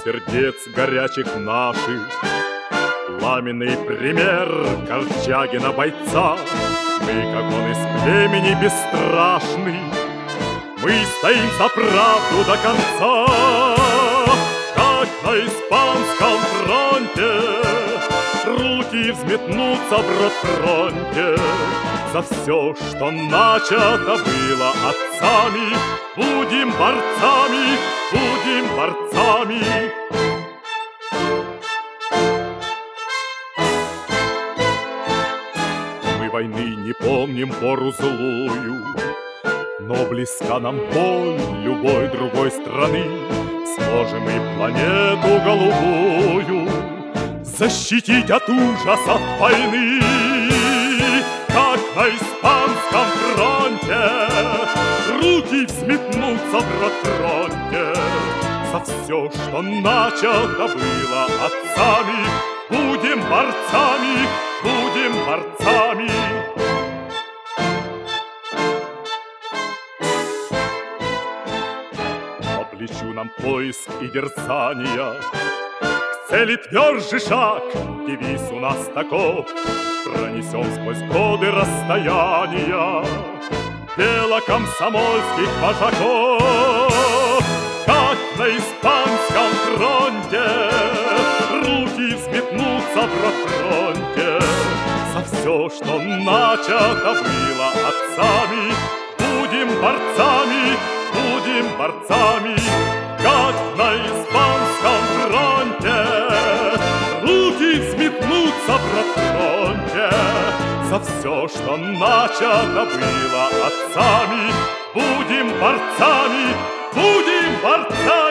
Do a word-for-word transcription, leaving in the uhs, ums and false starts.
сердец горячих наших. Пламенный пример Корчагина бойца. Мы, как он, из племени бесстрашный. Мы стоим за правду до конца, как на испанском фронте. Руки взметнутся в рот-фронте за все, что начато было отцами. Будем борцами, будем борцами. Мы войны не помним пору злую, но близка нам боль любой другой страны. Сможем и планету голубую защитить от ужасов войны, как на испанском фронте. Руки взметнутся в рот-фронте за все, что начато было отцами. Будем борцами, будем борцами. По плечу нам поиск и дерзания, к цели тверже шаг, девиз у нас таков. Пронесем сквозь годы расстояния дело комсомольских вожаков, как на испанском фронте. Руки взметнутся в рот-фронте за все, что начато было отцами. Будем борцами, будем борцами, как на испанском фронте. Руки взметнутся в рот-фронте за все, что начато было отцами. Будем борцами, будем борцами.